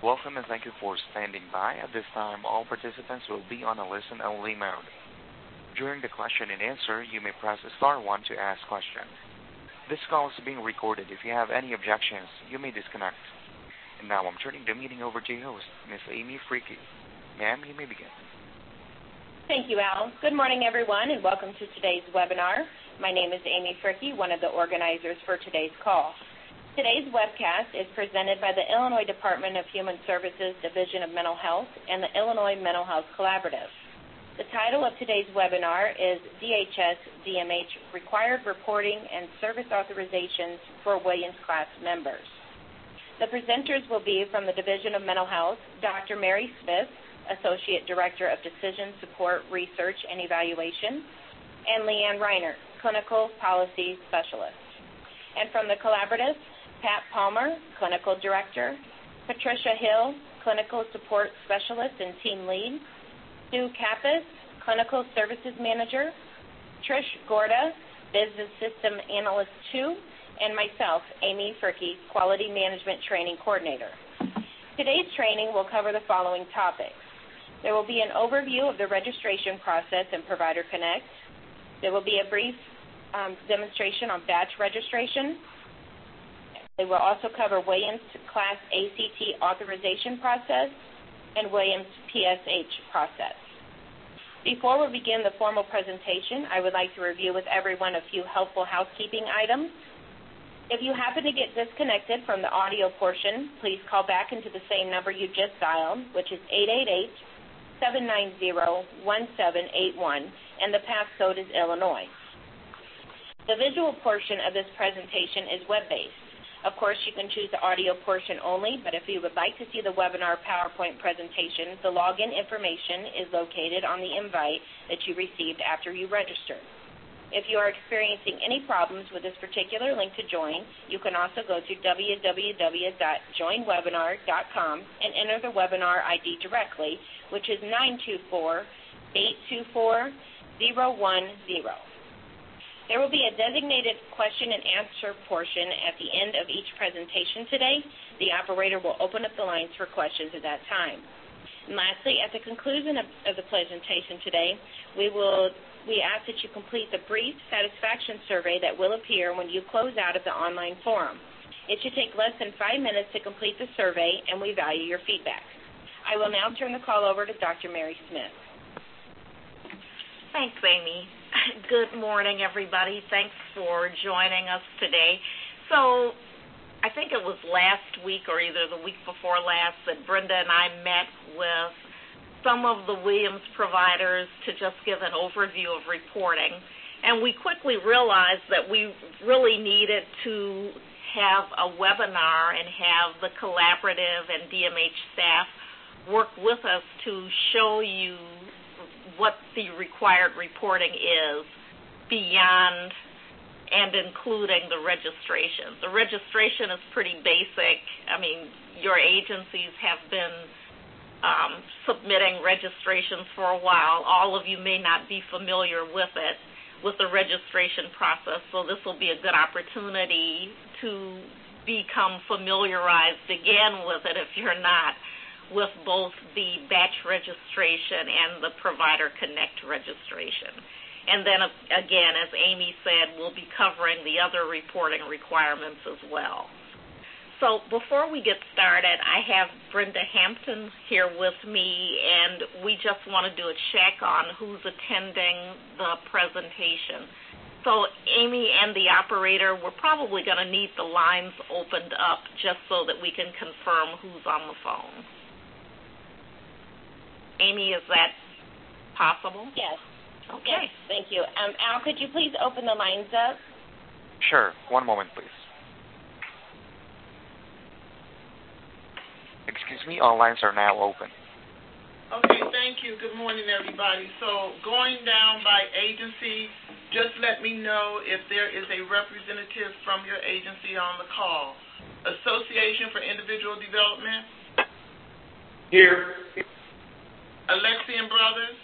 Welcome and thank you for standing by. At this time, all participants will be on a listen-only mode. During the question and answer, you may press star 1 to ask questions. This call is being recorded. If you have any objections, you may disconnect. And now I'm turning the meeting over to your host, Ms. Amy Freaky. Ma'am, you may begin. Thank you, Al. Good morning, everyone, and welcome to today's webinar. My name is Amy Freaky, one of the organizers for today's call. Today's webcast is presented by the Illinois Department of Human Services Division of Mental Health and the Illinois Mental Health Collaborative. The title of today's webinar is DHS-DMH Required Reporting and Service Authorizations for Williams-Class Members. The presenters will be from the Division of Mental Health, Dr. Mary Smith, Associate Director of Decision Support Research and Evaluation, and Leanne Reiner, Clinical Policy Specialist. And from the Collaborative, Pat Palmer, Clinical Director, Patricia Hill, Clinical Support Specialist and Team Lead, Sue Kappas, Clinical Services Manager, Trish Gorda, Business System Analyst 2, and myself, Amy Freaky, Quality Management Training Coordinator. Today's training will cover the following topics. There will be an overview of the registration process in Provider Connect. There will be a brief demonstration on batch registration. They will also cover Williams Class ACT authorization process and Williams PSH process. Before we begin the formal presentation, I would like to review with everyone a few helpful housekeeping items. If you happen to get disconnected from the audio portion, please call back into the same number you just dialed, which is 888-790-1781, and the passcode is Illinois. The visual portion of this presentation is web-based. Of course, you can choose the audio portion only, but if you would like to see the webinar PowerPoint presentation, the login information is located on the invite that you received after you registered. If you are experiencing any problems with this particular link to join, you can also go to www.joinwebinar.com and enter the webinar ID directly, which is 924-824-010. There will be a designated question and answer portion at the end of each presentation today. The operator will open up the lines for questions at that time. And lastly, at the conclusion of the presentation today, we ask that you complete the brief satisfaction survey that will appear when you close out of the online forum. It should take less than 5 minutes to complete the survey, and we value your feedback. I will now turn the call over to Dr. Mary Smith. Thanks, Amy. Good morning, everybody. Thanks for joining us today. So I think it was last week or either the week before last that Brenda and I met with some of the Williams providers to just give an overview of reporting. And we quickly realized that we really needed to have a webinar and have the collaborative and DMH staff work with us to show you what the required reporting is beyond and including the registration. The registration is pretty basic. I mean, your agencies have been submitting registrations for a while. All of you may not be familiar with it, with the registration process, so this will be a good opportunity to become familiarized again with it if you're not, with both the batch registration and the Provider Connect registration. And then, again, as Amy said, we'll be covering the other reporting requirements as well. So before we get started, I have Brenda Hampton here with me, and we just want to do a check on who's attending the presentation. So Amy and the operator, we're probably going to need the lines opened up just so that we can confirm who's on the phone. Amy, is that possible? Yes. Okay. Yes, thank you. Al, could you please open the lines up? Sure. One moment, please. Excuse me, all lines are now open. Okay, thank you. Good morning, everybody. So going down by agency, just let me know if there is a representative from your agency on the call. Association for Individual Development? Here. Alexian Brothers?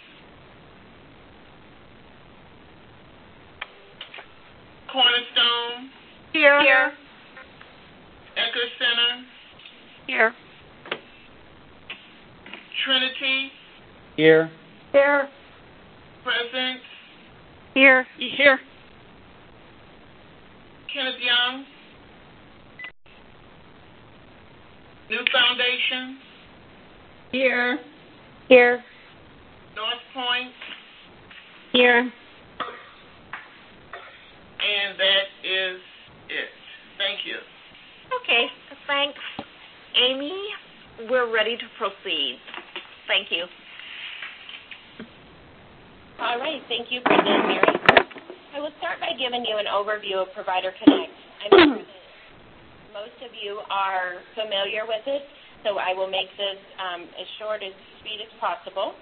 Cornerstone? Here. Ecker Center? Here. Trinity. Here. Here. Present. Here. Here. Kenneth Young. New Foundation. Here. Here. North Point. Here. And that is it. Thank you. Okay, thanks, Amy. We're ready to proceed. Thank you. All right, thank you, Brenda and Mary. I will start by giving you an overview of Provider Connect. I'm sure that most of you are familiar with it, so I will make this as short and sweet as possible.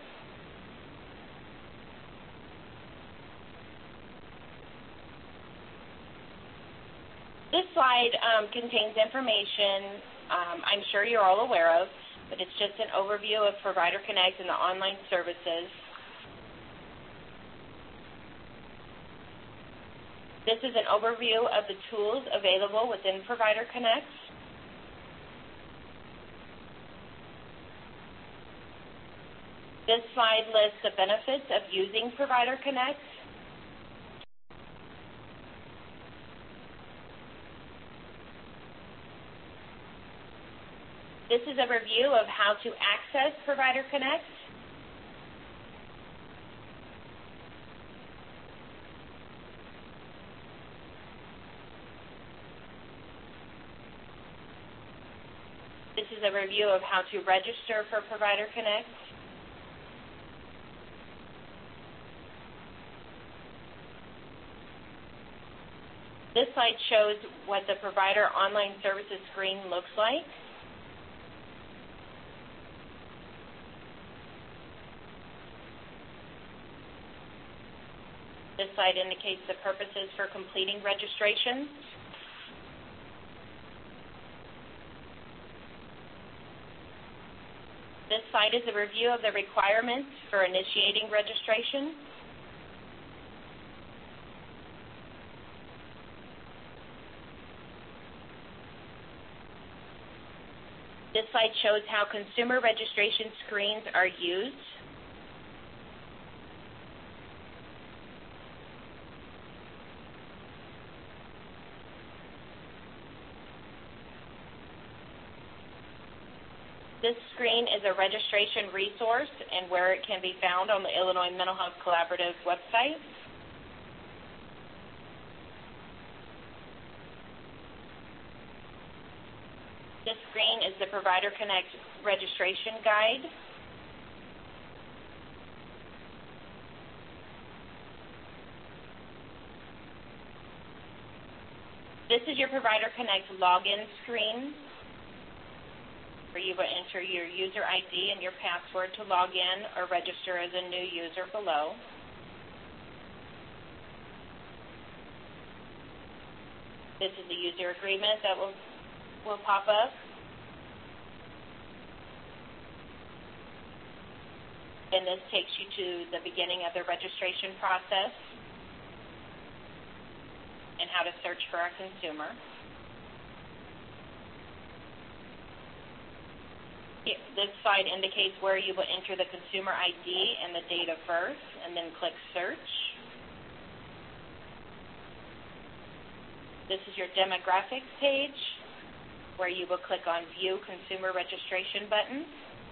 This slide contains information I'm sure you're all aware of, but it's just an overview of Provider Connect and the online services. This is an overview of the tools available within Provider Connect. This slide lists the benefits of using Provider Connect. This is a review of how to access Provider Connect. This is a review of how to register for Provider Connect. This slide shows what the provider online services screen looks like. This slide indicates the purposes for completing registration. This slide is a review of the requirements for initiating registration. This slide shows how consumer registration screens are used. This screen is a registration resource and where it can be found on the Illinois Mental Health Collaborative website. This screen is the Provider Connect registration guide. This is your Provider Connect login screen, where you will enter your user ID and your password to log in or register as a new user below. This is the user agreement that will pop up. And this takes you to the beginning of the registration process and how to search for a consumer. This slide indicates where you will enter the consumer ID and the date of birth, and then click Search. This is your demographics page, where you will click on View Consumer Registration button.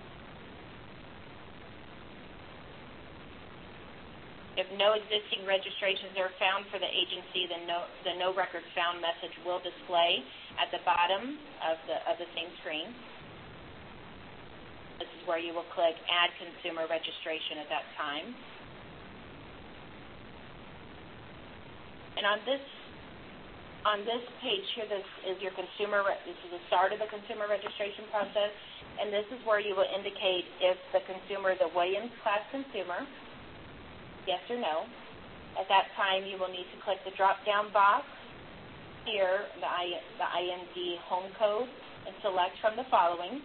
If no existing registrations are found for the agency, then the No Records Found message will display at the bottom of the same screen. This is where you will click Add Consumer Registration at that time. And on this page here, this is the start of the consumer registration process, and this is where you will indicate if the consumer is a Williams Class consumer, yes or no. At that time, you will need to click the drop-down box here, the IND home code, and select from the following.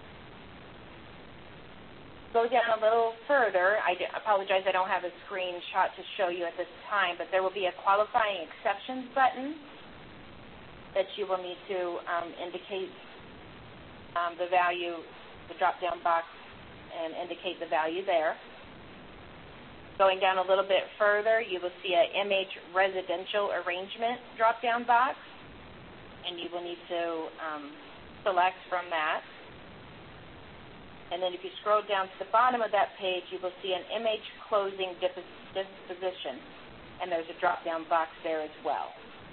Go down a little further. I apologize, I don't have a screenshot to show you at this time, but there will be a qualifying exceptions button that you will need to indicate the value, the drop-down box, and indicate the value there. Going down a little bit further, you will see a MH residential arrangement drop-down box, and you will need to select from that. And then if you scroll down to the bottom of that page, you will see an MH closing disposition, and there's a drop-down box there as well.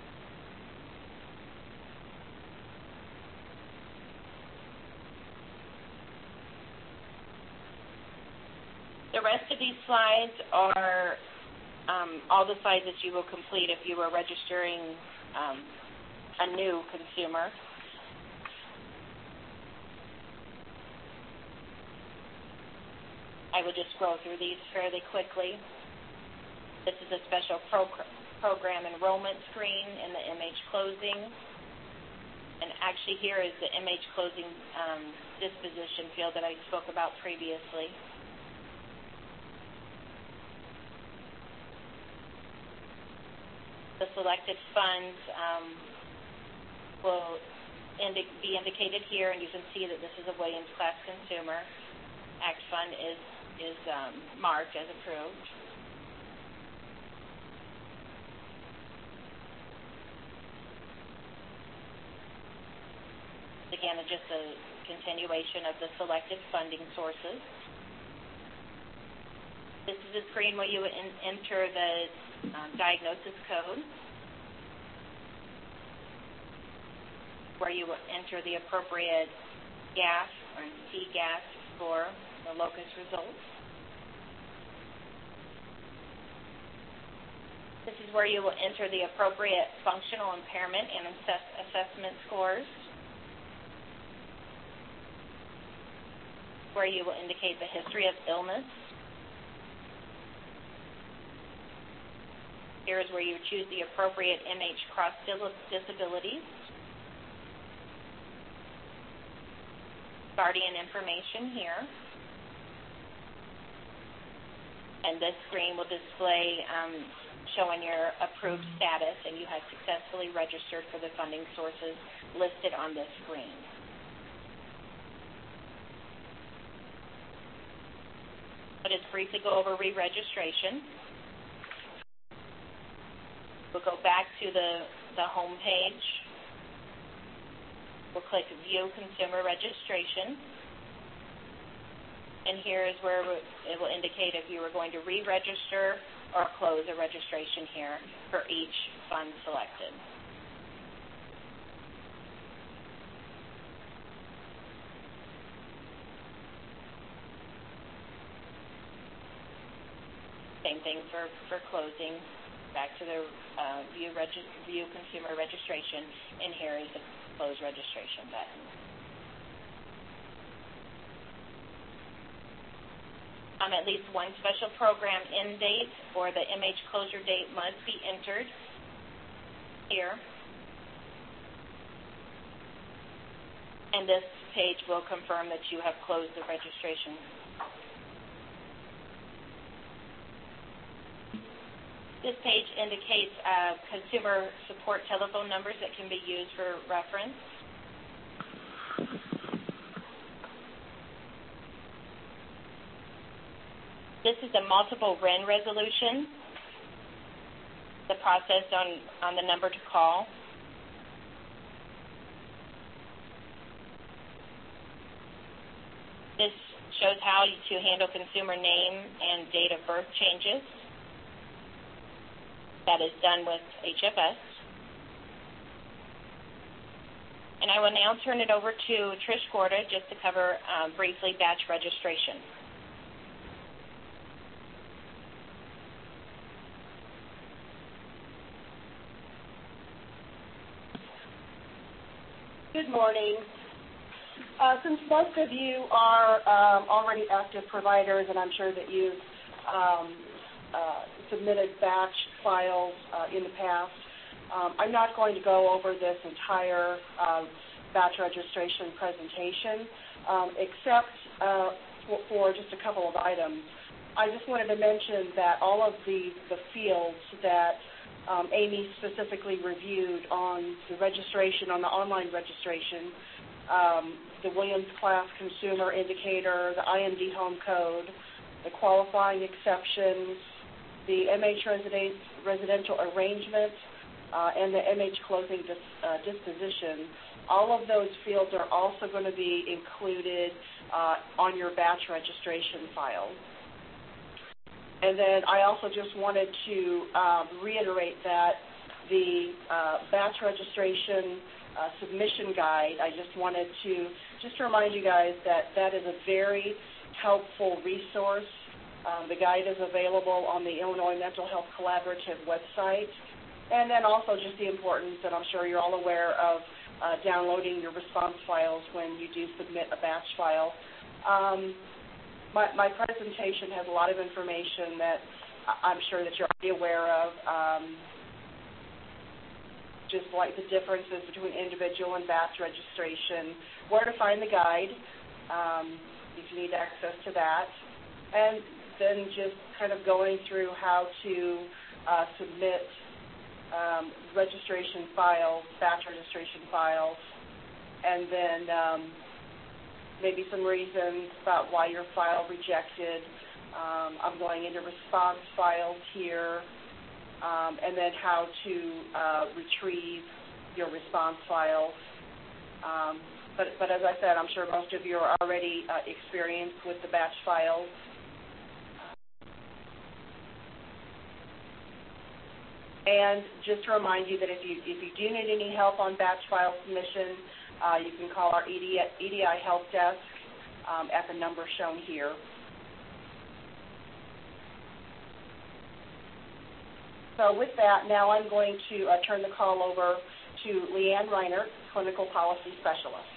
The rest of these slides are all the slides that you will complete if you are registering a new consumer. I will just scroll through these fairly quickly. This is a special program enrollment screen in the MH closing. And actually here is the MH closing disposition field that I spoke about previously. The selected funds will be indicated here, and you can see that this is a Williams Class consumer. Act Fund is marked as approved. Again, just a continuation of the selected funding sources. This is a screen where you enter the diagnosis code, where you will enter the appropriate gas or T-gas for the locus results. This is where you will enter the appropriate functional impairment and assessment scores, where you will indicate the history of illness. Here is where you choose the appropriate MH cross disabilities. Guardian information here. And this screen will display showing your approved status, and you have successfully registered for the funding sources listed on this screen. I'll just briefly go over re-registration. We'll go back to the home page. We'll click View Consumer Registration. And here is where it will indicate if you are going to re-register or close a registration here for each fund selected. Same thing for closing. Back to the view Consumer Registration, and here is the Close Registration button. At least one special program end date or the MH closure date must be entered here. And this page will confirm that you have closed the registration. This page indicates consumer support telephone numbers that can be used for reference. This is a multiple REN resolution, the process on the number to call. This shows how to handle consumer name and date of birth changes. That is done with HFS. And I will now turn it over to Trish Gorda just to cover briefly batch registration. Good morning. Since most of you are already active providers, and I'm sure that you've submitted batch files in the past, I'm not going to go over this entire batch registration presentation, except for just a couple of items. I just wanted to mention that all of the fields that Amy specifically reviewed on the registration, on the online registration, the Williams-Class Consumer Indicator, the IMD Home Code, the qualifying exceptions, the MH residential arrangement, and the MH closing disposition. All of those fields are also going to be included on your batch registration file. And then I also just wanted to reiterate that the batch registration submission guide, I just wanted to remind you guys that that is a very helpful resource. The guide is available on the Illinois Mental Health Collaborative website. And then also just the importance, and I'm sure you're all aware of, downloading your response files when you do submit a batch file. My presentation has a lot of information that I'm sure that you're already aware of, just like the differences between individual and batch registration, where to find the guide, if you need access to that, and then just kind of going through how to submit registration files, batch registration files, and then maybe some reasons about why your file rejected. I'm going into response files here, and then how to retrieve your response files. But as I said, I'm sure most of you are already experienced with the batch files. And just to remind you that if you do need any help on batch file submission, you can call our EDI help desk at the number shown here. So with that, now I'm going to turn the call over to Leanne Reiner, Clinical Policy Specialist.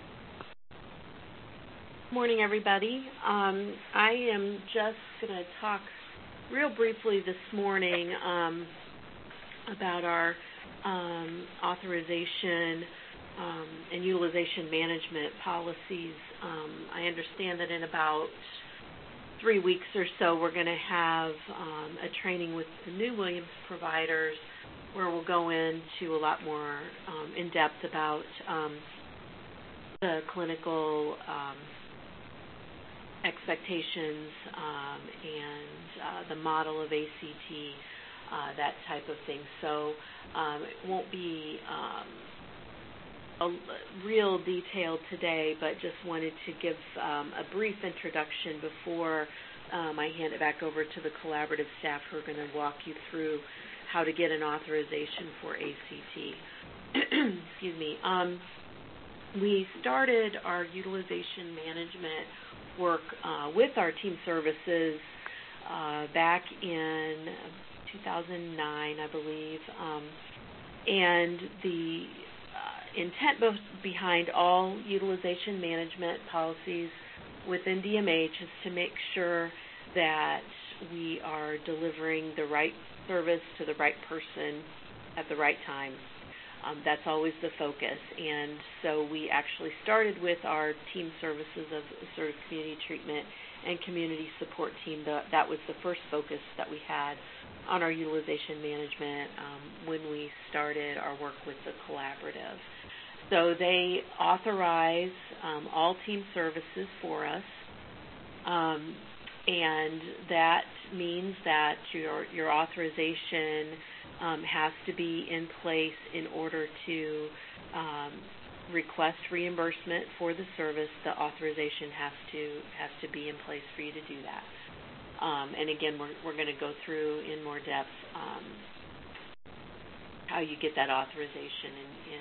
Morning, everybody. I am just going to talk real briefly this morning about our authorization and utilization management policies. I understand that in about 3 weeks or so, we're going to have a training with the new Williams providers where we'll go into a lot more in depth about the clinical expectations and the model of ACT, that type of thing. So it won't be a real detail today, but just wanted to give a brief introduction before I hand it back over to the collaborative staff who are going to walk you through how to get an authorization for ACT. Excuse me. We started our utilization management work with our team services back in 2009, I believe, and the intent behind all utilization management policies within DMH is to make sure that we are delivering the right service to the right person at the right time. That's always the focus, and so we actually started with our team services of sort of community treatment and community support team. That was the first focus that we had on our utilization management when we started our work with the collaborative. So they authorize all team services for us, and that means that your authorization has to be in place in order to request reimbursement for the service. The authorization has to be in place for you to do that. And again, we're going to go through in more depth how you get that authorization.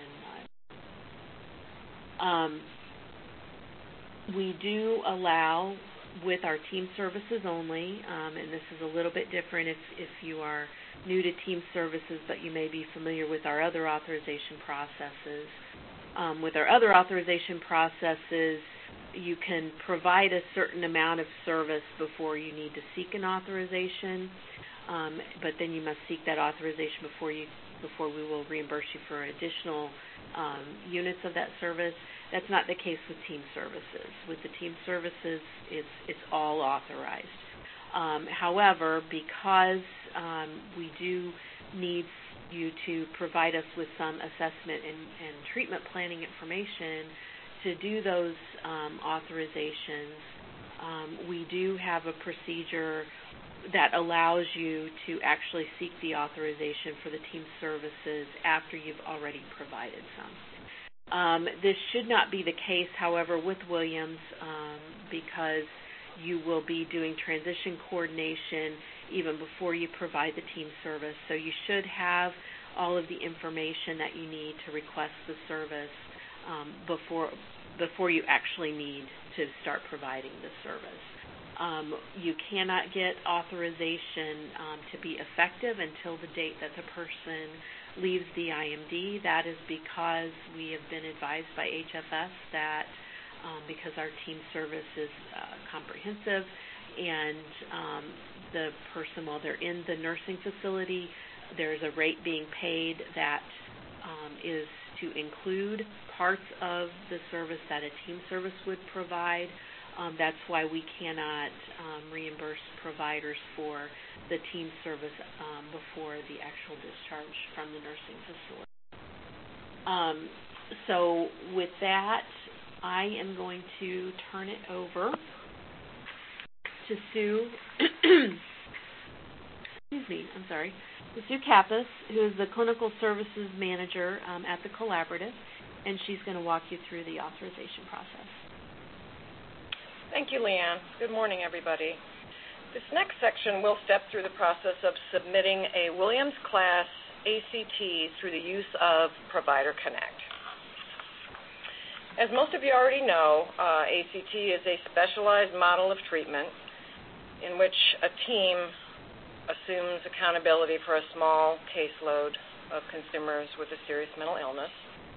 We do allow with our team services only, and this is a little bit different if you are new to team services, but you may be familiar with our other authorization processes. With our other authorization processes, you can provide a certain amount of service before you need to seek an authorization, but then you must seek that authorization before we will reimburse you for additional units of that service. That's not the case with team services. With the team services, it's all authorized. However, because we do need you to provide us with some assessment and treatment planning information, to do those authorizations, we do have a procedure that allows you to actually seek the authorization for the team services after you've already provided some. This should not be the case, however, with Williams because you will be doing transition coordination even before you provide the team service. So you should have all of the information that you need to request the service before you actually need to start providing the service. You cannot get authorization to be effective until the date that the person leaves the IMD. That is because we have been advised by HFS that because our team service is comprehensive and the person, while they're in the nursing facility, there's a rate being paid that is to include parts of the service that a team service would provide. That's why we cannot reimburse providers for the team service before the actual discharge from the nursing facility. So with that, I am going to turn it over to Sue. To Sue Kappas, who is the Clinical Services Manager at the Collaborative, and she's going to walk you through the authorization process. Thank you, Leanne. Good morning, everybody. This next section will step through the process of submitting a Williams Class ACT through the use of Provider Connect. As most of you already know, ACT is a specialized model of treatment in which a team assumes accountability for a small caseload of consumers with a serious mental illness.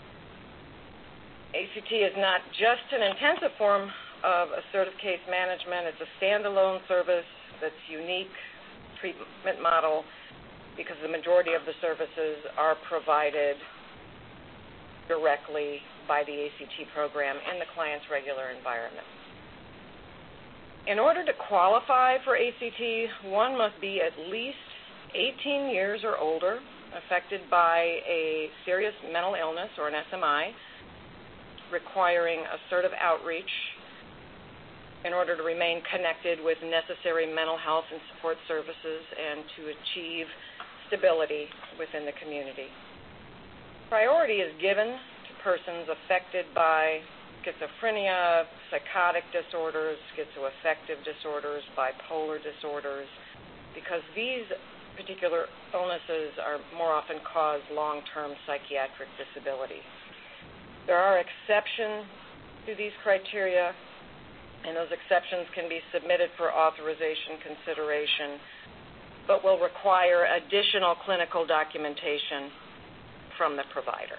ACT is not just an intensive form of assertive case management. It's a standalone service that's unique treatment model because the majority of the services are provided directly by the ACT program in the client's regular environment. In order to qualify for ACT, one must be at least 18 years or older, affected by a serious mental illness or an SMI, requiring assertive outreach in order to remain connected with necessary mental health and support services and to achieve stability within the community. Priority is given to persons affected by schizophrenia, psychotic disorders, schizoaffective disorders, bipolar disorders, because these particular illnesses are more often cause long-term psychiatric disability. There are exceptions to these criteria, and those exceptions can be submitted for authorization consideration, but will require additional clinical documentation from the provider.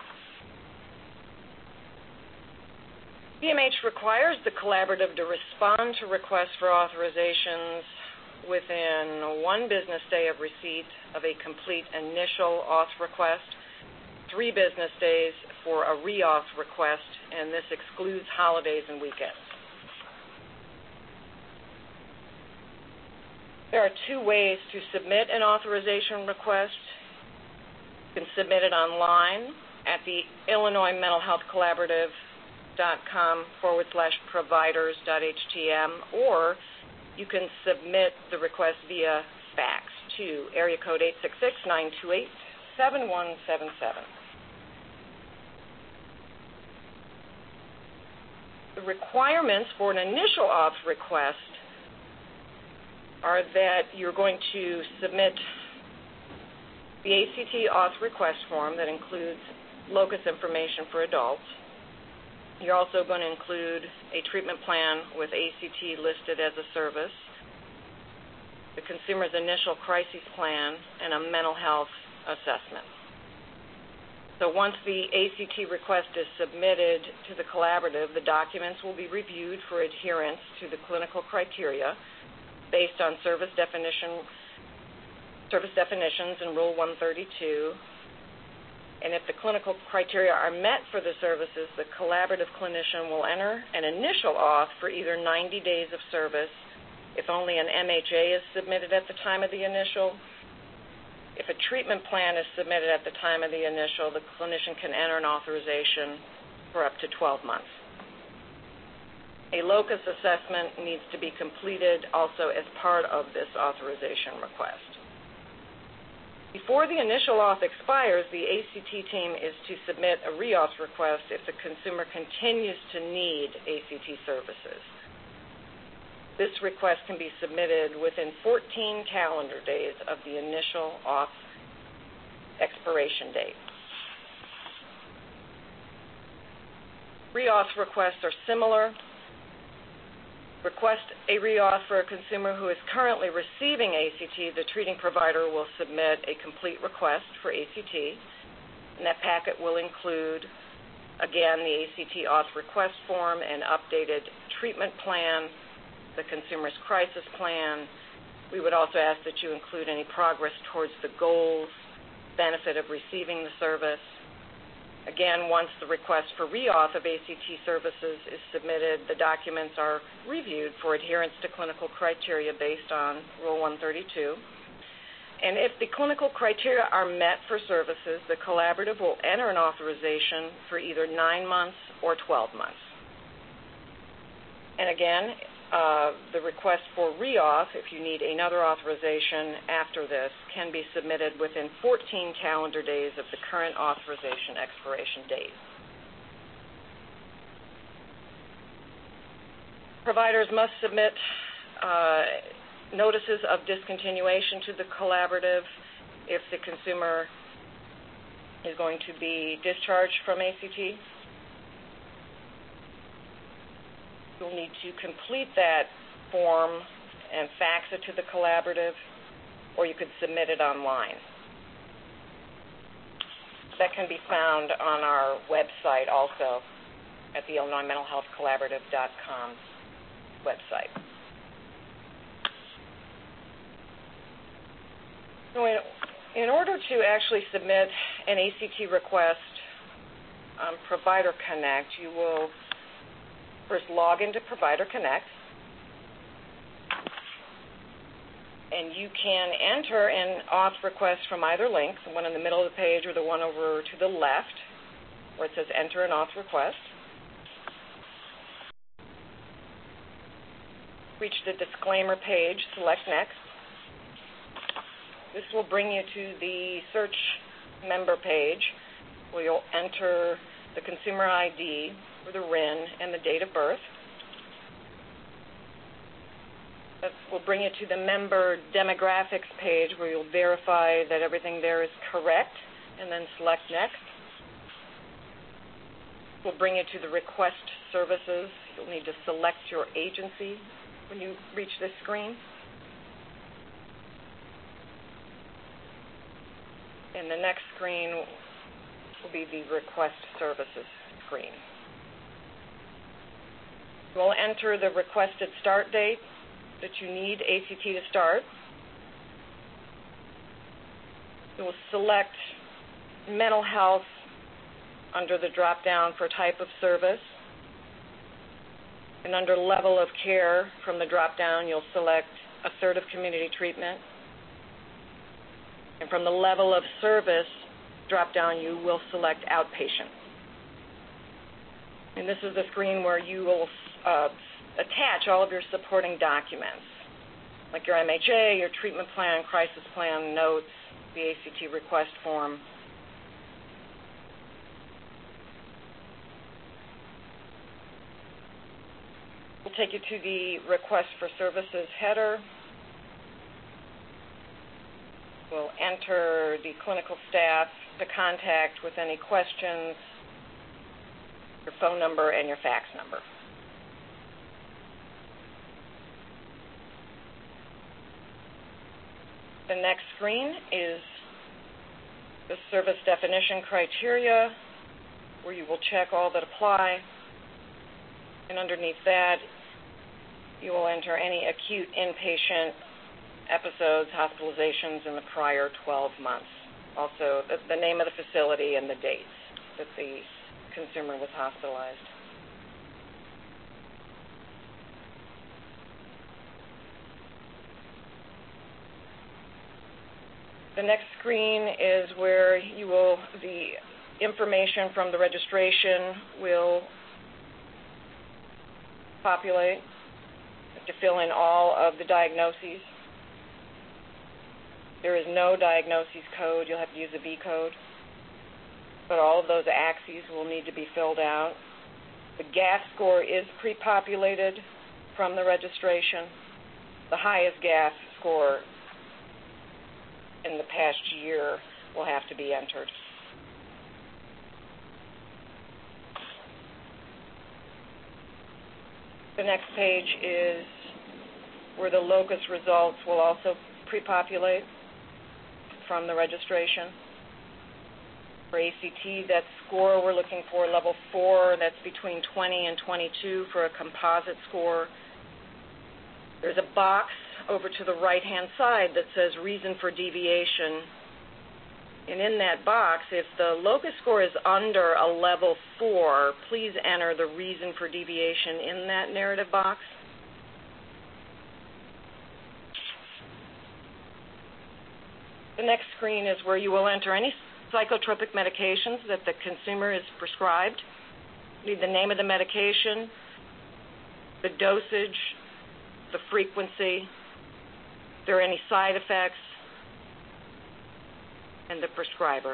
PMH requires the collaborative to respond to requests for authorizations within 1 business day of receipt of a complete initial auth request, 3 business days for a re-auth request, and this excludes holidays and weekends. There are 2 ways to submit an authorization request. You can submit it online at the Illinois Mental Health Collaborative.com/providers.htm, or you can submit the request via fax to area code 866-928-7177. The requirements for an initial auth request are that you're going to submit the ACT auth request form that includes locus information for adults. You're also going to include a treatment plan with ACT listed as a service, the consumer's initial crisis plan, and a mental health assessment. So once the ACT request is submitted to the collaborative, the documents will be reviewed for adherence to the clinical criteria based on service definitions in Rule 132. And if the clinical criteria are met for the services, the collaborative clinician will enter an initial auth for either 90 days of service if only an MHA is submitted at the time of the initial. If a treatment plan is submitted at the time of the initial, the clinician can enter an authorization for up to 12 months. A locus assessment needs to be completed also as part of this authorization request. Before the initial auth expires, the ACT team is to submit a reauth request if the consumer continues to need ACT services. This request can be submitted within 14 calendar days of the initial auth expiration date. Reauth requests are similar. Request a reauth for a consumer who is currently receiving ACT. The treating provider will submit a complete request for ACT, and that packet will include, again, the ACT auth request form, an updated treatment plan, the consumer's crisis plan. We would also ask that you include any progress towards the goals, benefit of receiving the service. Again, once the request for reauth of ACT services is submitted, the documents are reviewed for adherence to clinical criteria based on Rule 132. And if the clinical criteria are met for services, the collaborative will enter an authorization for either 9 months or 12 months. And again, the request for reauth, if you need another authorization after this, can be submitted within 14 calendar days of the current authorization expiration date. Providers must submit notices of discontinuation to the collaborative if the consumer is going to be discharged from ACT. You'll need to complete that form and fax it to the collaborative, or you could submit it online. That can be found on our website also at the IllinoisMentalHealthCollaborative.com website. So in order to actually submit an ACT request on Provider Connect, you will first log into Provider Connect, and you can enter an auth request from either link, the one in the middle of the page or the one over to the left where it says enter an auth request. Reach the disclaimer page, select next. This will bring you to the search member page where you'll enter the consumer ID or the RIN and the date of birth. That will bring you to the member demographics page where you'll verify that everything there is correct and then select next. We'll bring you to the request services. You'll need to select your agency when you reach this screen. And the next screen will be the request services screen. We'll enter the requested start date that you need ACT to start. You'll select mental health under the drop-down for type of service. And under level of care from the drop-down, you'll select assertive community treatment. And from the level of service drop-down, you will select outpatient. And this is the screen where you will attach all of your supporting documents, like your MHA, your treatment plan, crisis plan, notes, the ACT request form. We'll take you to the request for services header. We'll enter the clinical staff to contact with any questions, your phone number, and your fax number. The next screen is the service definition criteria, where you will check all that apply. And underneath that, you will enter any acute inpatient episodes, hospitalizations in the prior 12 months. Also, the name of the facility and the dates that the consumer was hospitalized. The next screen is where you will, the information from the registration will populate. You have to fill in all of the diagnoses. There is no diagnosis code. You'll have to use a V code. But all of those axes will need to be filled out. The GAF score is pre-populated from the registration. The highest GAF score in the past year will have to be entered. The next page is where the locus results will also pre-populate from the registration. For ACT, that score we're looking for, level 4, that's between 20 and 22 for a composite score. There's a box over to the right-hand side that says reason for deviation. And in that box, if the locus score is under a level 4, please enter the reason for deviation in that narrative box. The next screen is where you will enter any psychotropic medications that the consumer is prescribed. You need the name of the medication, the dosage, the frequency, if there are any side effects, and the prescriber.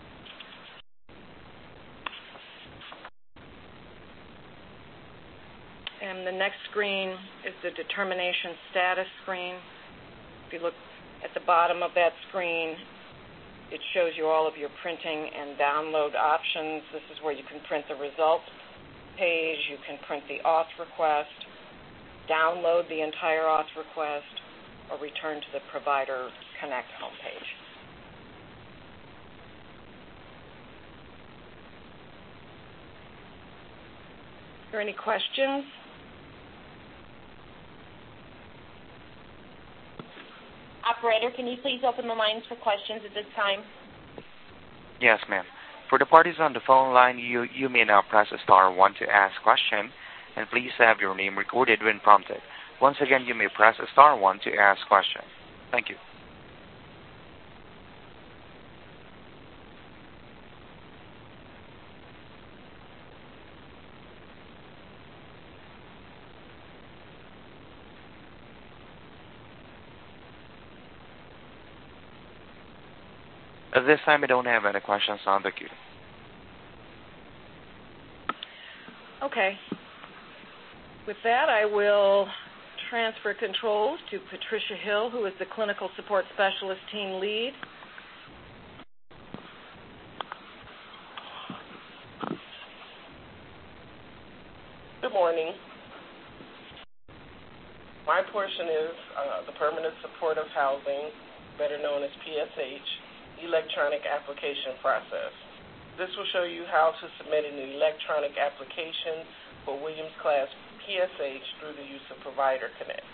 And the next screen is the determination status screen. If you look at the bottom of that screen, it shows you all of your printing and download options. This is where you can print the results page, you can print the auth request, download the entire auth request, or return to the Provider Connect homepage. Are there any questions? Operator, can you please open the lines for questions at this time? Yes, ma'am. For the parties on the phone line, you may now press star 1 to ask question, and please have your name recorded when prompted. Once again, you may press star 1 to ask question. Thank you. At this time, I don't have any questions on the queue. Okay. With that, I will transfer controls to Patricia Hill, who is the Clinical Support Specialist Team Lead. Good morning. My portion is the Permanent Supportive Housing, better known as PSH, electronic application process. This will show you how to submit an electronic application for Williams Class PSH through the use of Provider Connect.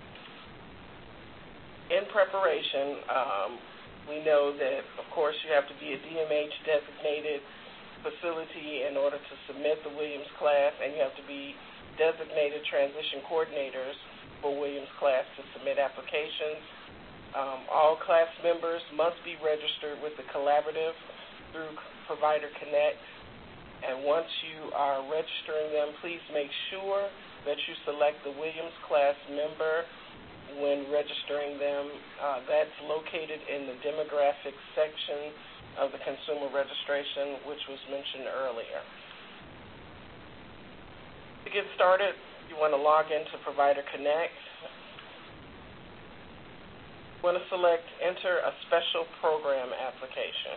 In preparation, we know that, of course, you have to be a DMH designated facility in order to submit the Williams Class, and you have to be designated transition coordinators for Williams Class to submit applications. All class members must be registered with the collaborative through Provider Connect. And once you are registering them, please make sure that you select the Williams Class member when registering them. That's located in the demographics section of the consumer registration, which was mentioned earlier. To get started, you want to log into Provider Connect. You want to select Enter a Special Program Application.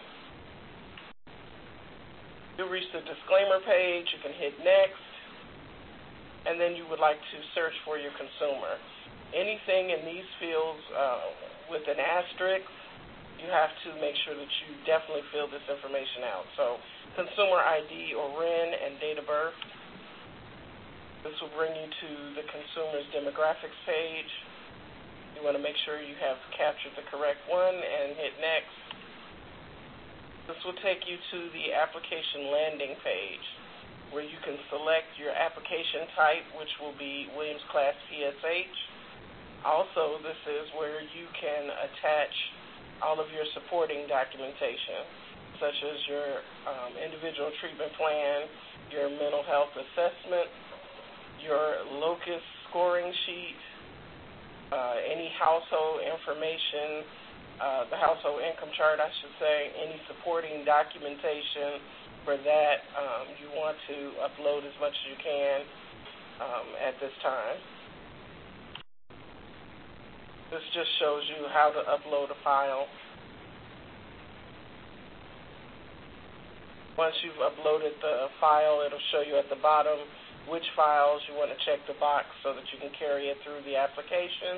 You'll reach the disclaimer page. You can hit Next, and then you would like to search for your consumer. Anything in these fields with an asterisk, you have to make sure that you definitely fill this information out. So consumer ID or RIN and date of birth. This will bring you to the consumer's demographics page. You want to make sure you have captured the correct one and hit Next. This will take you to the application landing page where you can select your application type, which will be Williams Class PSH. Also, this is where you can attach all of your supporting documentation. such as your individual treatment plan, your mental health assessment, your locus scoring sheet, any household information, the household income chart, I should say, any supporting documentation for that. You want to upload as much as you can at this time. This just shows you how to upload a file. Once you've uploaded the file, it'll show you at the bottom which files you want to check the box so that you can carry it through the application.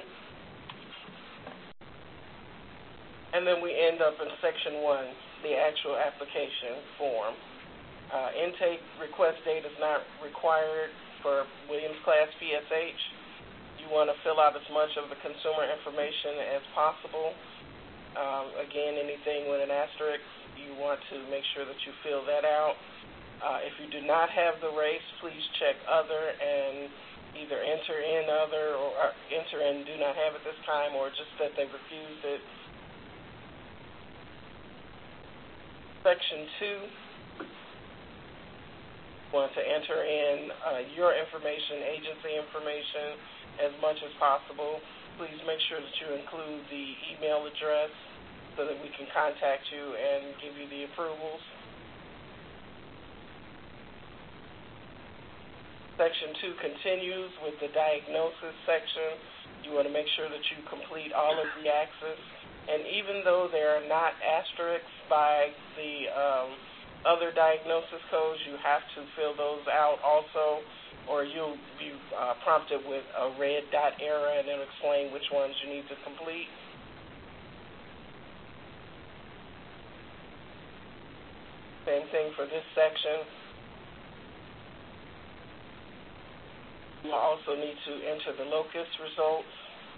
And then we end up in Section 1, the actual application form. Intake request date is not required for Williams-Class PSH. You want to fill out as much of the consumer information as possible. Again, anything with an asterisk, you want to make sure that you fill that out. If you do not have the race, please check other and either enter in other or enter in do not have at this time, or just that they refused it. Section 2, you want to enter in your information, agency information, as much as possible. Please make sure that you include the email address so that we can contact you and give you the approvals. Section 2 continues with the diagnosis section. You want to make sure that you complete all of the axes. And even though they are not asterisks by the other diagnosis codes, you have to fill those out also, or you'll be prompted with a red dot error, and it'll explain which ones you need to complete. Same thing for this section. You also need to enter the locus results.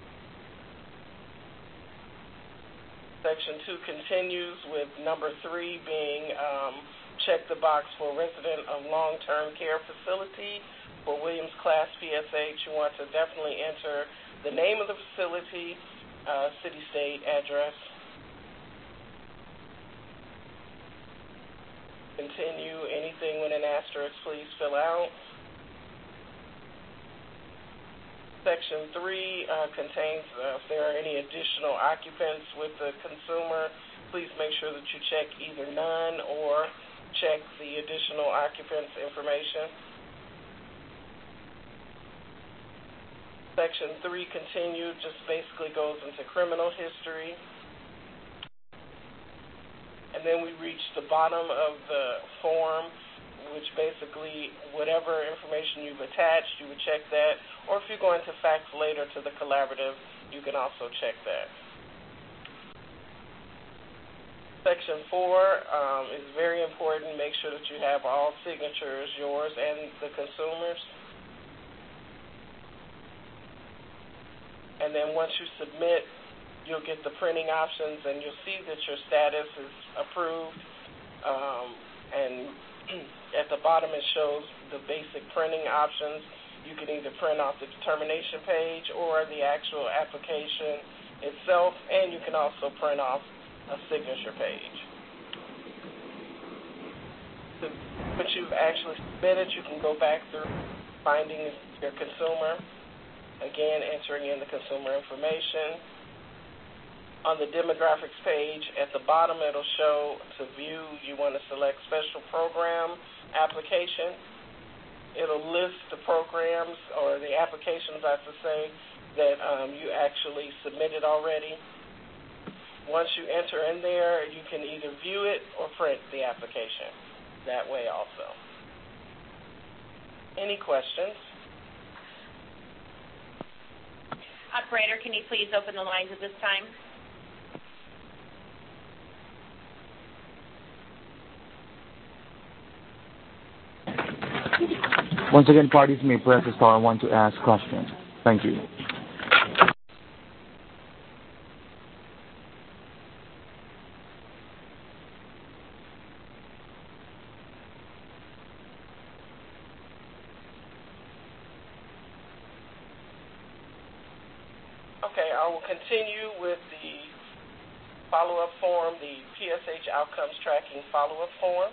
Section 2 continues with number 3 being check the box for resident of long-term care facility. For Williams-Class PSH, you want to definitely enter the name of the facility, city, state, address. Continue. Anything with an asterisk, please fill out. Section 3 contains if there are any additional occupants with the consumer, please make sure that you check either none or check the additional occupants information. Section 3 continued just basically goes into criminal history. And then we reach the bottom of the form, which basically whatever information you've attached, you would check that. Or if you're going to fax later to the collaborative, you can also check that. Section 4 is very important. Make sure that you have all signatures, yours and the consumer's. And then once you submit, you'll get the printing options, and you'll see that your status is approved. And at the bottom, it shows the basic printing options. You can either print off the determination page or the actual application itself, and you can also print off a signature page. Once you've actually submitted, you can go back through finding your consumer, again, entering in the consumer information. On the demographics page, at the bottom, it'll show to view, you want to select special program application. It'll list the programs or the applications, I should say, that you actually submitted already. Once you enter in there, you can either view it or print the application that way also. Any questions? Operator, can you please open the lines at this time? Once again, parties may press star 1 to ask questions. Thank you. Okay, I will continue with the follow-up form, the PSH Outcomes Tracking follow-up form.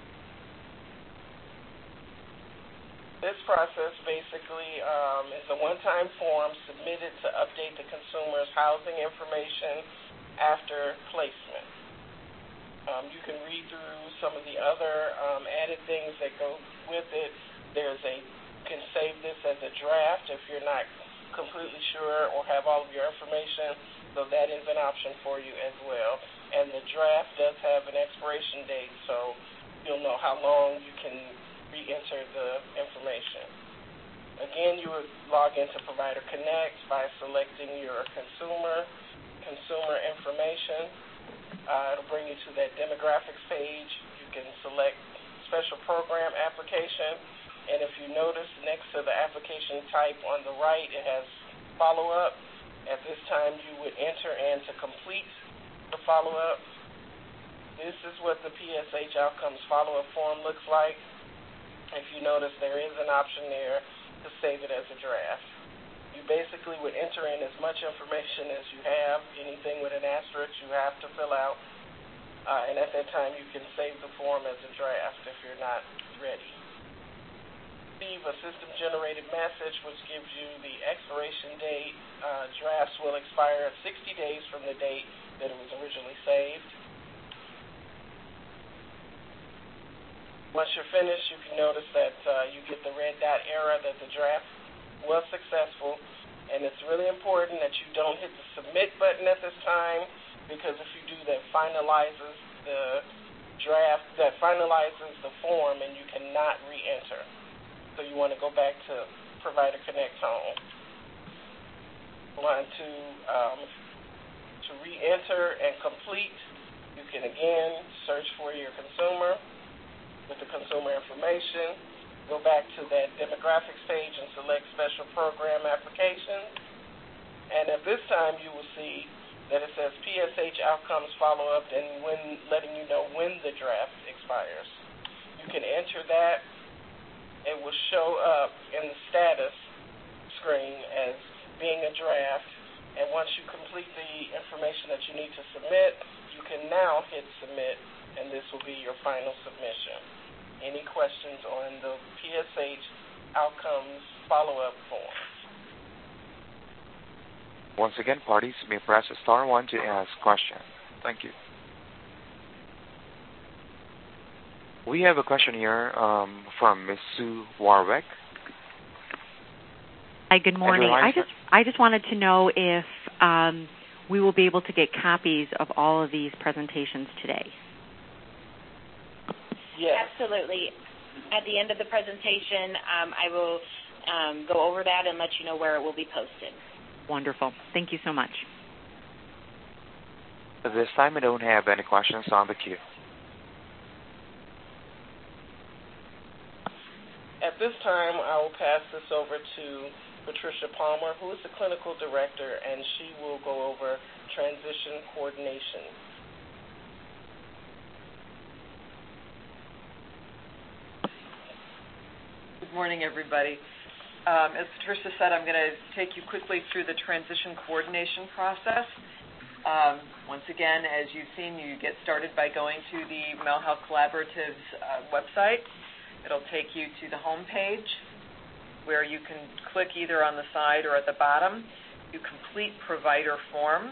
This process basically is a one-time form submitted to update the consumer's housing information after placement. You can read through some of the other added things that go with it. You can save this as a draft if you're not completely sure or have all of your information, so that is an option for you as well. And the draft does have an expiration date, so you'll know how long you can re-enter the information. Again, you would log into Provider Connect by selecting your consumer information. It'll bring you to that demographics page. You can select special program application, and if you notice next to the application type on the right, it has follow-up. At this time, you would enter in to complete the follow-up. This is what the PSH Outcomes follow-up form looks like. If you notice, there is an option there to save it as a draft. You basically would enter in as much information as you have. Anything with an asterisk you have to fill out. And at that time, you can save the form as a draft if you're not ready. Receive a system-generated message which gives you the expiration date. Drafts will expire 60 days from the date that it was originally saved. Once you're finished, you can notice that you get the red dot error that the draft was successful, and it's really important that you don't hit the submit button at this time, because if you do, that finalizes the draft, that finalizes the form, and you cannot re-enter. So you want to go back to Provider Connect Home. You want to re-enter and complete. You can again search for your consumer with the consumer information, go back to that demographics page and select special program applications. And at this time, you will see that it says PSH Outcomes Follow-Up and letting you know when the draft expires. You can enter that. It will show up in the status screen as being a draft. And once you complete the information that you need to submit, you can now hit submit, and this will be your final submission. Any questions on the PSH Outcomes Follow-Up form? Once again, parties may press star 1 to ask questions. Thank you. We have a question here from Ms. Sue Warwick. Hi, good morning. I just wanted to know if we will be able to get copies of all of these presentations today. Yes. Absolutely. At the end of the presentation, I will go over that and let you know where it will be posted. Wonderful. Thank you so much. At this time, I don't have any questions on the queue. At this time, I will pass this over to Patricia Palmer, who is the clinical director, and she will go over transition coordination. Good morning, everybody. As Patricia said, I'm going to take you quickly through the transition coordination process. Once again, as you've seen, you get started by going to the Mental Health Collaborative's website. It'll take you to the home page where you can click either on the side or at the bottom. You complete provider forms.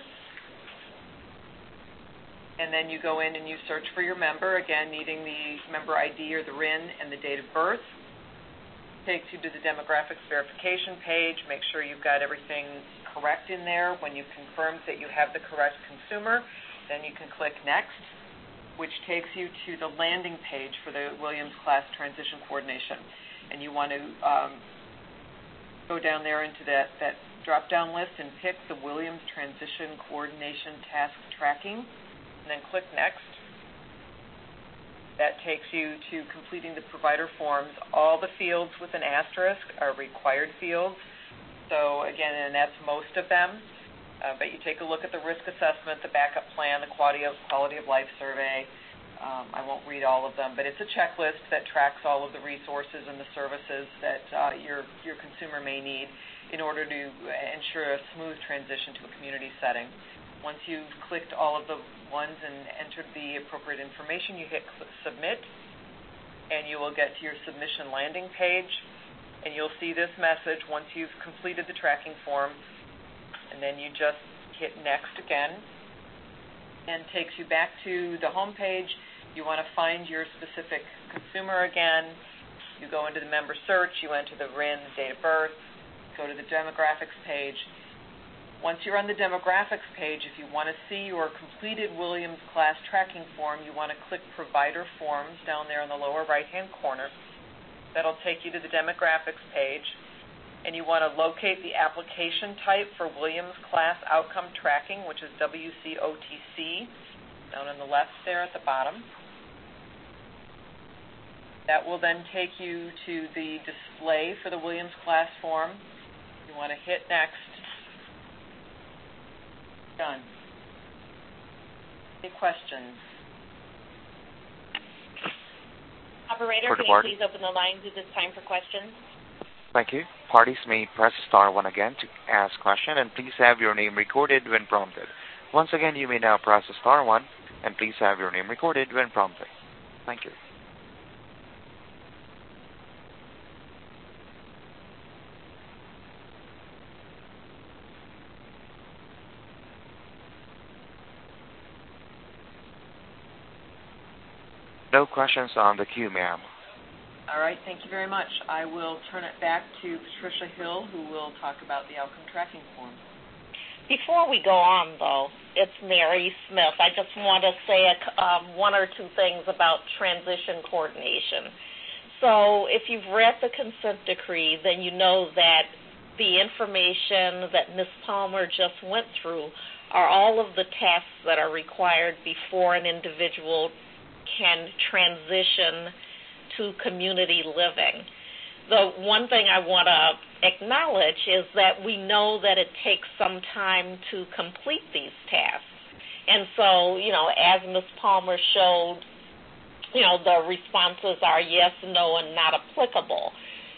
And then you go in and you search for your member, again, needing the member ID or the RIN and the date of birth. Takes you to the demographics verification page. Make sure you've got everything correct in there. When you've confirmed that you have the correct consumer, then you can click Next, which takes you to the landing page for the Williams Class Transition Coordination. And you want to go down there into that drop-down list and pick the Williams Transition Coordination Task Tracking, and then click Next. That takes you to completing the provider forms. All the fields with an asterisk are required fields. So, again, and that's most of them. But you take a look at the risk assessment, the backup plan, the quality of life survey. I won't read all of them, but it's a checklist that tracks all of the resources and the services that your consumer may need in order to ensure a smooth transition to a community setting. Once you've clicked all of the ones and entered the appropriate information, you hit Submit, and you will get to your submission landing page, and you'll see this message once you've completed the tracking form, and then you just hit Next again, and takes you back to the home page. You want to find your specific consumer again. You go into the member search, you enter the RIN, the date of birth, go to the demographics page. Once you're on the demographics page, if you want to see your completed Williams class tracking form, you want to click Provider Forms down there in the lower right-hand corner. That'll take you to the demographics page, and you want to locate the application type for Williams class outcome tracking, which is WCOTC, down on the left there at the bottom. That will then take you to the display for the Williams class form. You want to hit Next. Done. Any questions? Operator, can you please open the lines at this time for questions? Thank you. Parties may press star one again to ask question, and please have your name recorded when prompted. Once again, you may now press star one, and please have your name recorded when prompted. Thank you. No questions on the queue, ma'am. All right, thank you very much. I will turn it back to Patricia Hill, who will talk about the outcome tracking form. Before we go on, though, it's Mary Smith. I just want to say one or two things about transition coordination. So if you've read the consent decree, then you know that the information that Ms. Palmer just went through are all of the tasks that are required before an individual can transition to community living. The one thing I want to acknowledge is that we know that it takes some time to complete these tasks. And so, as Ms. Palmer showed, the responses are yes, no, and not applicable.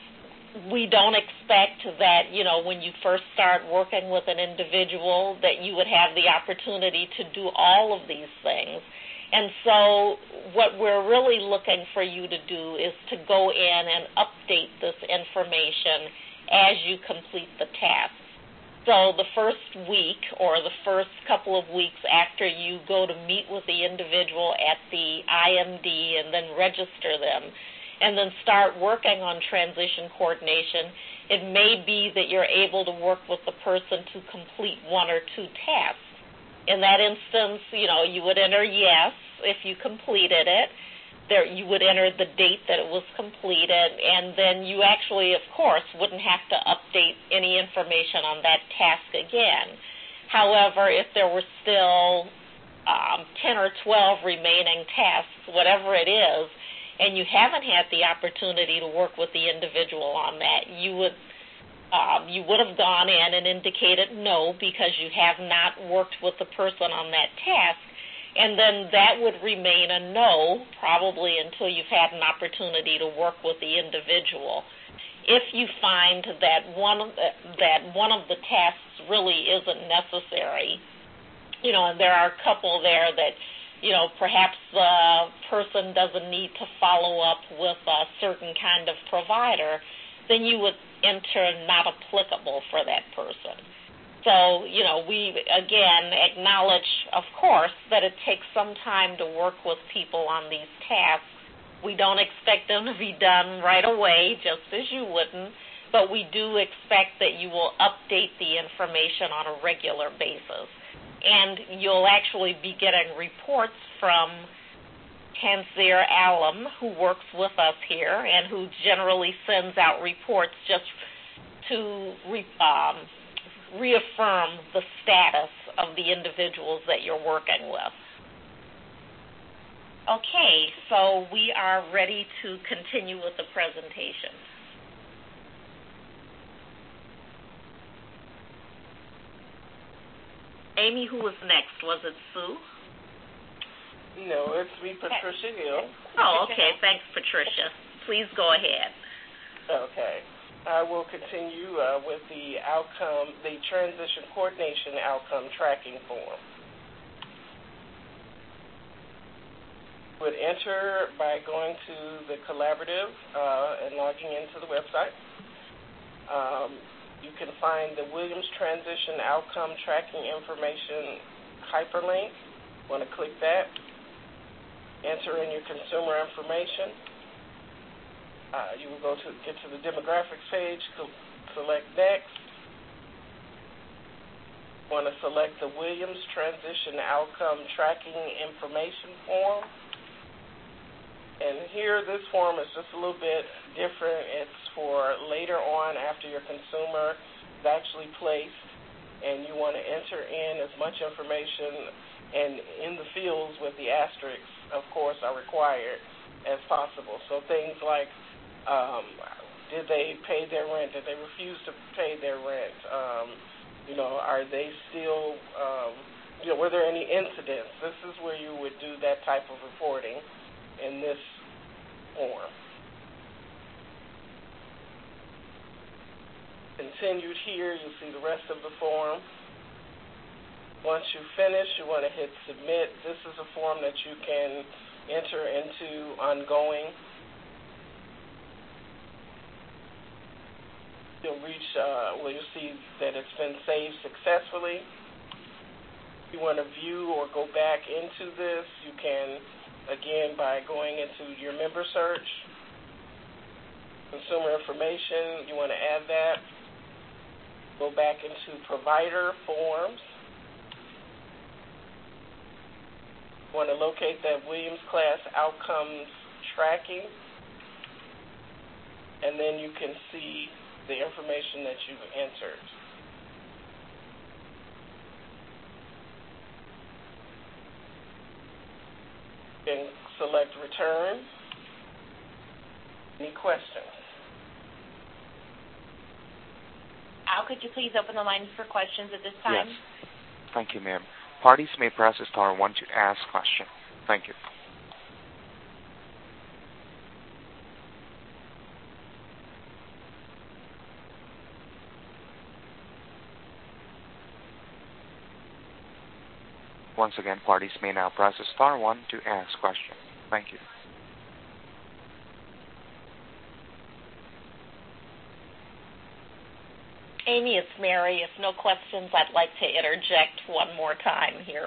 We don't expect that, when you first start working with an individual, that you would have the opportunity to do all of these things. And so what we're really looking for you to do is to go in and update this information as you complete the task. So the first week or the first couple of weeks after you go to meet with the individual at the IMD and then register them and then start working on transition coordination, it may be that you're able to work with the person to complete one or two tasks. In that instance, you would enter yes if you completed it. You would enter the date that it was completed, and then you actually, of course, wouldn't have to update any information on that task again. However, if there were still 10 or 12 remaining tasks, whatever it is, and you haven't had the opportunity to work with the individual on that, you would have gone in and indicated no because you have not worked with the person on that task, and then that would remain a no probably until you've had an opportunity to work with the individual. If you find that one of the tasks really isn't necessary, and there are a couple there that, perhaps the person doesn't need to follow up with a certain kind of provider, then you would enter not applicable for that person. So, we, again, acknowledge, of course, that it takes some time to work with people on these tasks. We don't expect them to be done right away, just as you wouldn't, but we do expect that you will update the information on a regular basis. And you'll actually be getting reports from Tanzir Alam, who works with us here and who generally sends out reports just to reaffirm the status of the individuals that you're working with. Okay, so we are ready to continue with the presentation. Amy, who was next? Was it Sue? No, it's me, Patricia Hill. Oh, okay. Thanks, Patricia. Please go ahead. Okay. I will continue with the transition coordination outcome tracking form. You would enter by going to the collaborative and logging into the website. You can find the Williams Transition Outcome Tracking Information hyperlink. You want to click that. Enter in your consumer information. You will get to the demographics page, select next. You want to select the Williams Transition Outcome Tracking Information form. And here, this form is just a little bit different. It's for later on after your consumer is actually placed, and you want to enter in as much information, and in the fields with the asterisks, of course, are required as possible. So things like, did they pay their rent? Did they refuse to pay their rent? Are they still, were there any incidents? This is where you would do that type of reporting in this form. Continued here, you'll see the rest of the form. Once you finish, you want to hit submit. This is a form that you can enter into ongoing. You'll reach where you'll see that it's been saved successfully. If you want to view or go back into this, you can, again, by going into your member search, consumer information, you want to add that. Go back into provider forms. You want to locate that Williams Class Outcomes Tracking, and then you can see the information that you've entered. You can select return. Any questions? Al, could you please open the line for questions at this time? Yes. Thank you, ma'am. Parties may press star 1 to ask questions. Thank you. Once again, parties may now press star 1 to ask questions. Thank you. Amy, it's Mary. If no questions, I'd like to interject one more time here.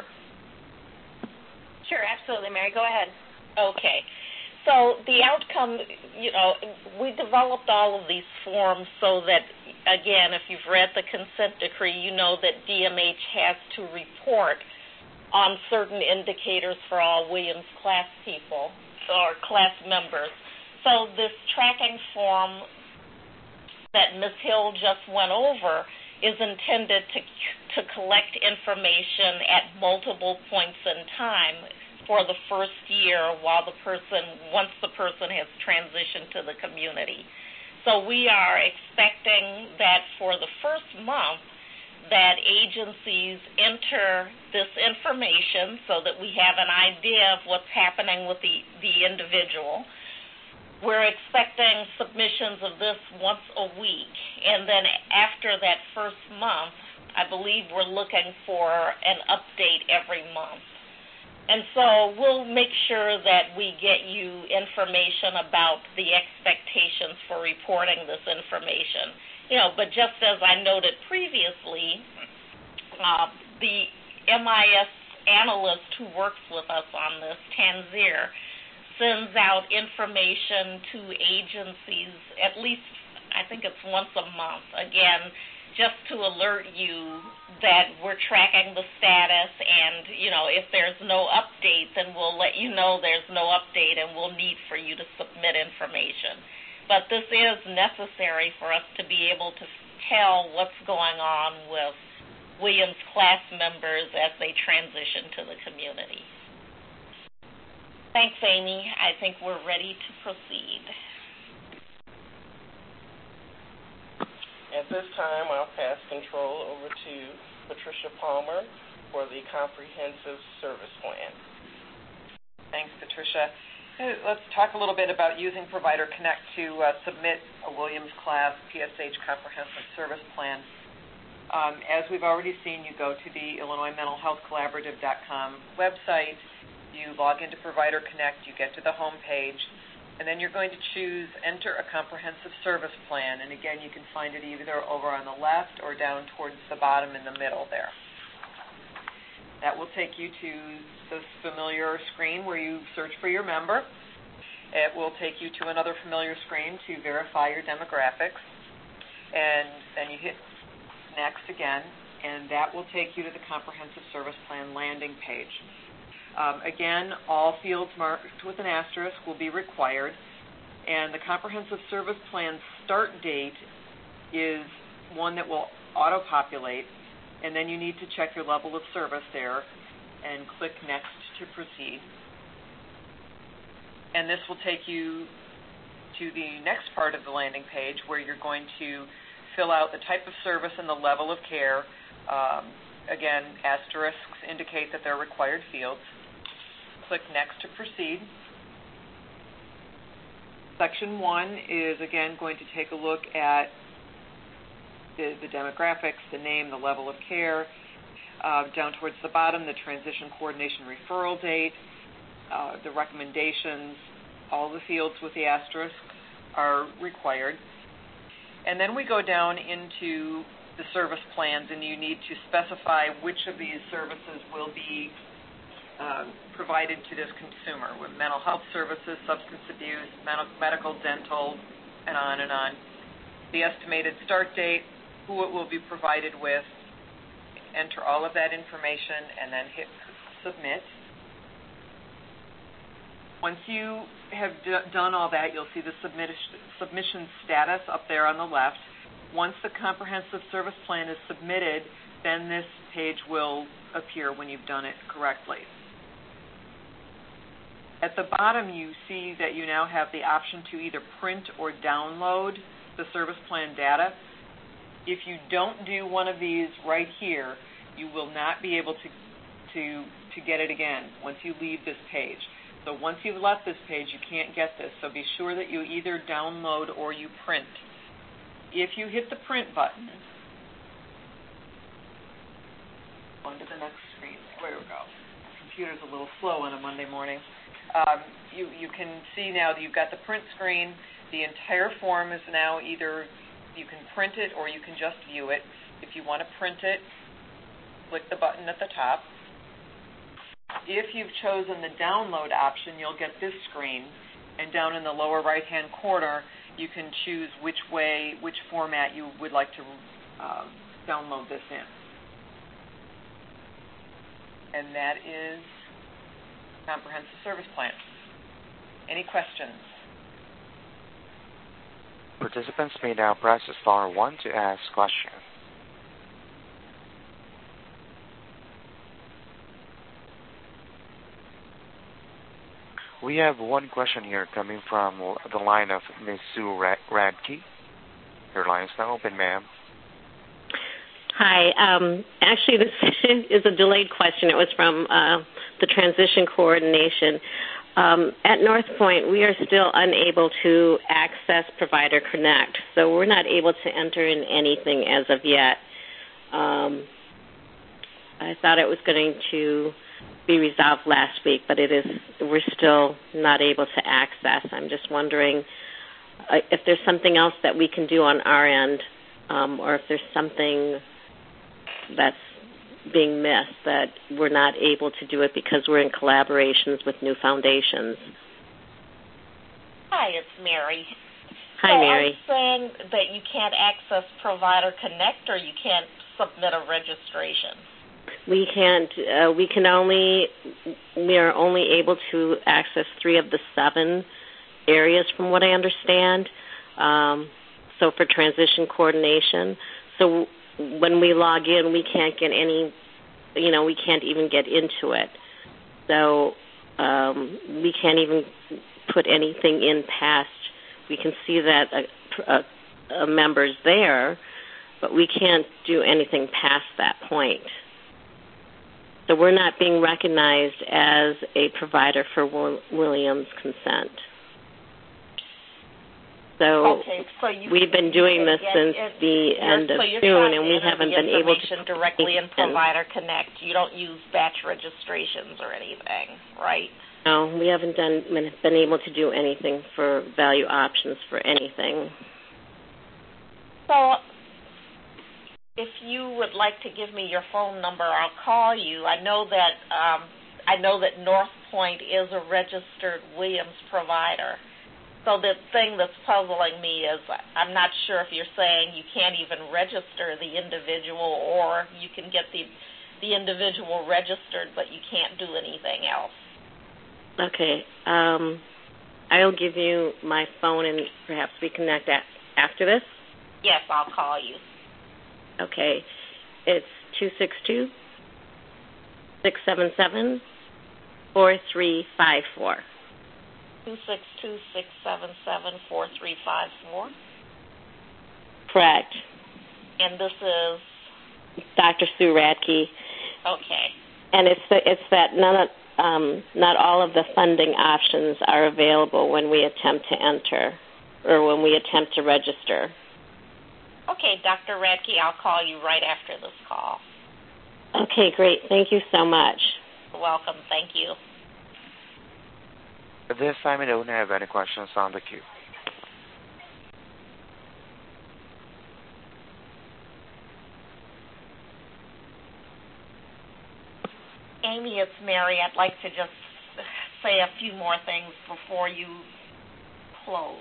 Sure, absolutely, Mary. Go ahead. Okay. So the outcome, we developed all of these forms so that, again, if you've read the consent decree, you know that DMH has to report on certain indicators for all Williams class people or class members. So this tracking form that Ms. Hill just went over is intended to collect information at multiple points in time for the first year once the person has transitioned to the community. So we are expecting that for the first month that agencies enter this information so that we have an idea of what's happening with the individual. We're expecting submissions of this once a week, and then after that first month, I believe we're looking for an update every month. And so we'll make sure that we get you information about the expectations for reporting this information. But just as I noted previously, the MIS analyst who works with us on this, Tanzir, sends out information to agencies at least, I think it's once a month, again, just to alert you that we're tracking the status, and, if there's no update, then we'll let you know there's no update and we'll need for you to submit information. But this is necessary for us to be able to tell what's going on with Williams class members as they transition to the community. Thanks, Amy. I think we're ready to proceed. At this time, I'll pass control over to Patricia Palmer for the Comprehensive Service Plan. Thanks, Patricia. Let's talk a little bit about using Provider Connect to submit a Williams Class PSH Comprehensive Service Plan. As we've already seen, you go to the IllinoisMentalHealthCollaborative.com website, you log into Provider Connect, you get to the home page, and then you're going to choose Enter a Comprehensive Service Plan. And again, you can find it either over on the left or down towards the bottom in the middle there. That will take you to this familiar screen where you search for your member. It will take you to another familiar screen to verify your demographics. And then you hit Next again, and that will take you to the Comprehensive Service Plan landing page. Again, all fields marked with an asterisk will be required, and the Comprehensive Service Plan start date is one that will auto-populate, and then you need to check your level of service there and click Next to proceed. And this will take you to the next part of the landing page where you're going to fill out the type of service and the level of care. Again, asterisks indicate that they're required fields. Click Next to proceed. Section 1 is, again, going to take a look at the demographics, the name, the level of care. Down towards the bottom, the transition coordination referral date, the recommendations, all the fields with the asterisk are required. And then we go down into the service plans, and you need to specify which of these services will be provided to this consumer, with mental health services, substance abuse, medical, dental, and on and on. The estimated start date, who it will be provided with, enter all of that information, and then hit Submit. Once you have done all that, you'll see the submission status up there on the left. Once the Comprehensive Service Plan is submitted, then this page will appear when you've done it correctly. At the bottom, you see that you now have the option to either print or download the service plan data. If you don't do one of these right here, you will not be able to get it again once you leave this page. So once you've left this page, you can't get this. So be sure that you either download or you print. If you hit the print button, on to the next screen. There we go. The computer's a little slow on a Monday morning. You can see now that you've got the print screen. The entire form is now either you can print it or you can just view it. If you want to print it, click the button at the top. If you've chosen the download option, you'll get this screen, and down in the lower right-hand corner, you can choose which format you would like to download this in. And that is Comprehensive Service Plan. Any questions? Participants may now press star 1 to ask questions. We have one question here coming from the line of Ms. Sue Radke. Your line is now open, ma'am. Hi. Actually, this is a delayed question. It was from the transition coordination. At North Point, we are still unable to access Provider Connect, so we're not able to enter in anything as of yet. I thought it was going to be resolved last week, but we're still not able to access. I'm just wondering if there's something else that we can do on our end, or if there's something that's being missed that we're not able to do it because we're in collaborations with new foundations. Hi, it's Mary. Hi, Mary. So I'm saying that you can't access Provider Connect, or you can't submit a registration. We can't. We are only able to access 3 of the 7 areas, from what I understand. So for transition coordination, so when we log in, we can't get any. We can't even get into it. So we can't even put anything in past. We can see that a member's there, but we can't do anything past that point. So we're not being recognized as a provider for Williams consent. So, we've been doing this since the end of June, and we haven't been able to directly in Provider Connect. You don't use batch registrations or anything, right? No, we haven't been able to do anything for value options for anything. So, if you would like to give me your phone number, I'll call you. I know that North Point is a registered Williams provider. So the thing that's puzzling me is I'm not sure if you're saying you can't even register the individual, or you can get the individual registered, but you can't do anything else. Okay. I'll give you my phone, and perhaps we connect after this. Yes, I'll call you. Okay. It's 262-677-4354. 262-677-4354. Correct. And this is Dr. Sue Radke. Okay. And it's that not all of the funding options are available when we attempt to enter or when we attempt to register. Okay, Dr. Radke, I'll call you right after this call. Okay, great. Thank you so much. You're welcome. Thank you. At this time, I don't have any questions on the queue. Amy, it's Mary. I'd like to just say a few more things before you close.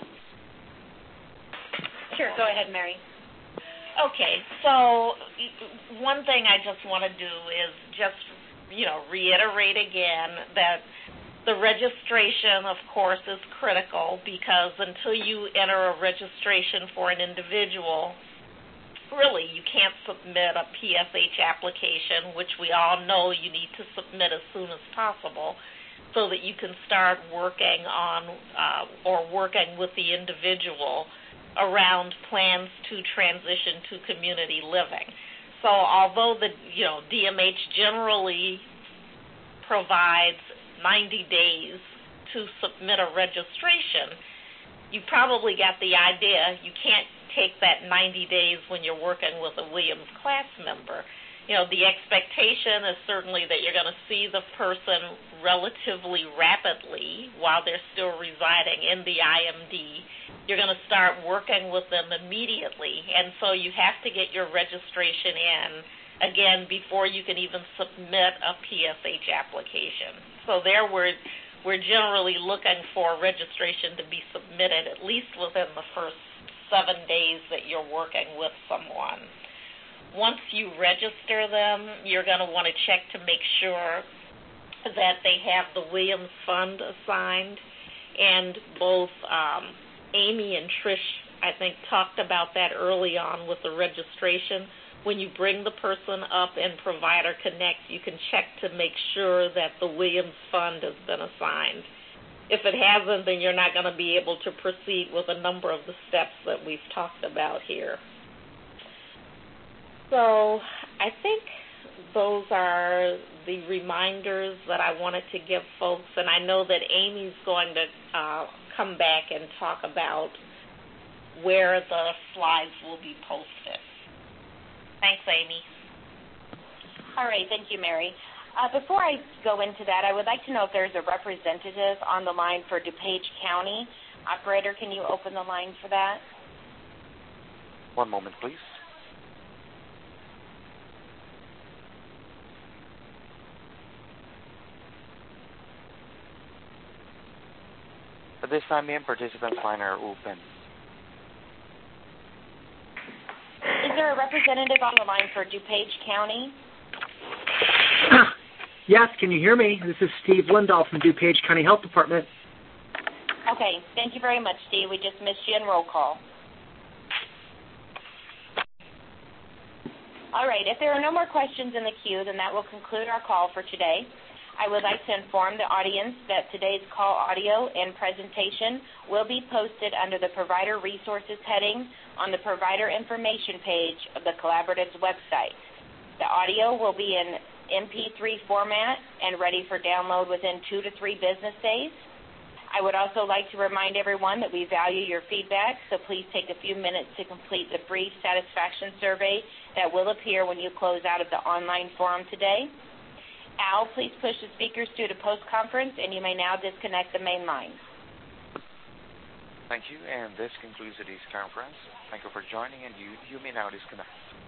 Sure, go ahead, Mary. Okay, so one thing I just want to do is just, reiterate again that the registration, of course, is critical, because until you enter a registration for an individual, really you can't submit a PSH application, which we all know you need to submit as soon as possible so that you can start working on or working with the individual around plans to transition to community living. So although the DMH generally provides 90 days to submit a registration, you probably got the idea you can't take that 90 days when you're working with a Williams class member. The expectation is certainly that you're going to see the person relatively rapidly while they're still residing in the IMD. You're going to start working with them immediately, and so you have to get your registration in, again, before you can even submit a PSH application. So there we're generally looking for registration to be submitted at least within the first 7 days that you're working with someone. Once you register them, you're going to want to check to make sure that they have the Williams Fund assigned, and both Amy and Trish, I think, talked about that early on with the registration. When you bring the person up in Provider Connect, you can check to make sure that the Williams Fund has been assigned. If it hasn't, then you're not going to be able to proceed with a number of the steps that we've talked about here. So I think those are the reminders that I wanted to give folks, and I know that Amy's going to come back and talk about where the slides will be posted. Thanks, Amy. All right, thank you, Mary. Before I go into that, I would like to know if there's a representative on the line for DuPage County. Operator, can you open the line for that? One moment, please. At this time, ma'am, participants' line are open. Is there a representative on the line for DuPage County? Yes, can you hear me? This is Steve Lindahl from DuPage County Health Department. Okay, thank you very much, Steve. We just missed you in roll call. All right, if there are no more questions in the queue, then that will conclude our call for today. I would like to inform the audience that today's call audio and presentation will be posted under the Provider Resources heading on the Provider Information page of the Collaborative's website. The audio will be in MP3 format and ready for download within 2 to 3 business days. I would also like to remind everyone that we value your feedback, so please take a few minutes to complete the brief satisfaction survey that will appear when you close out of the online forum today. Al, please push the speakers to the post-conference, and you may now disconnect the main line. Thank you, and this concludes today's conference. Thank you for joining, and you may now disconnect.